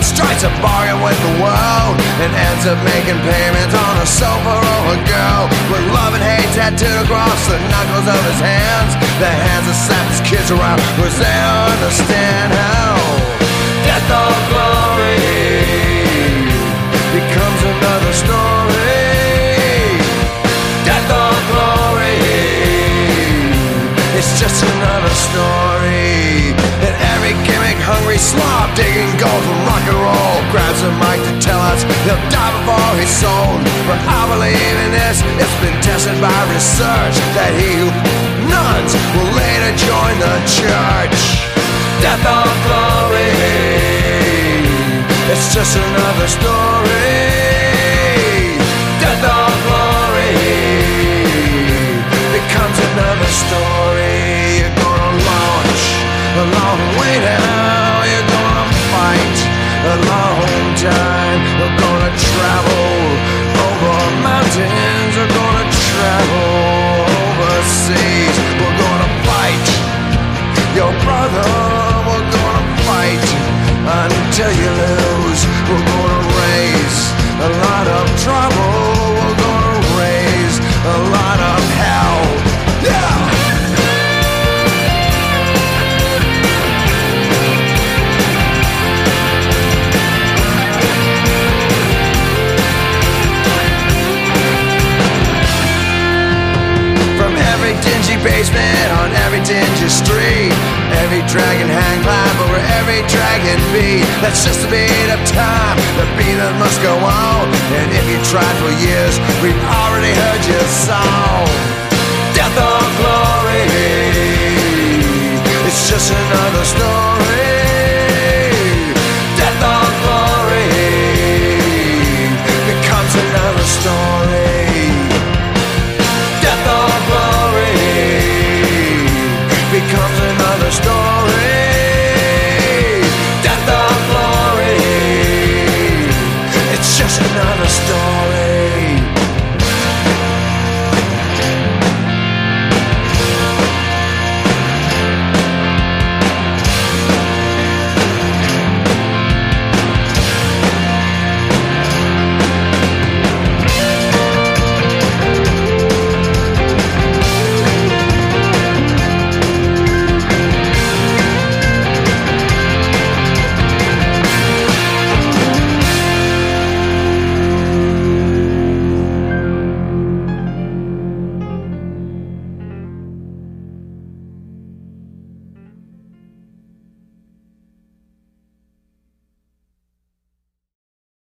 strikes a bargain with the world and ends up making payments on a sofa or a girl with love and hate tattooed across the knuckles of his hands. The hands that slap his kids around, cause they don't understand how death or glory becomes another story. Death or glory, it's just another story. And every gimmick-hungry slob digging gold from rock and roll grabs a mic to tell us he'll die before he's sold. But I believe in this, it's been tested by research that he who nuns will later join the church. Death or glory, it's just another story. Death or glory becomes another story. You're gonna launch a long way now. You're gonna fight a long time. You're gonna travel over mountains. You're gonna travel overseas. We're gonna fight your brother. We're gonna fight until you lose. We're gonna raise a lot of trouble. We're gonna raise a lot of hell. Yeah! From every dingy basement on every dingy street, every dragon hang climb over every dragon beat. That's just the beat of time, the beat that must go on. And if you tried for years, we've already heard your song. Death or glory, it's just another story.